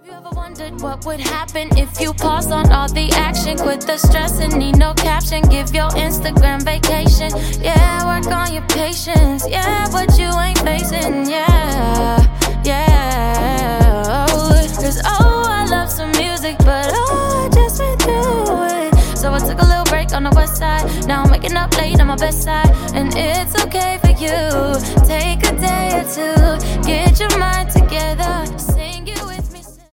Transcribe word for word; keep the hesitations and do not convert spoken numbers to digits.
Have you ever wondered what would happen if you pause on all the action? Quit the stress and need no caption. Give your Instagram vacation. Yeah, work on your patience. Yeah, but you ain't facing. Yeah, yeah. Cause oh, I love some music, but oh, I just went through it. So I took a little break on the west side. Now I'm waking up late on my best side. And it's okay for you. Take a day or two. Get your mind together. Sing it with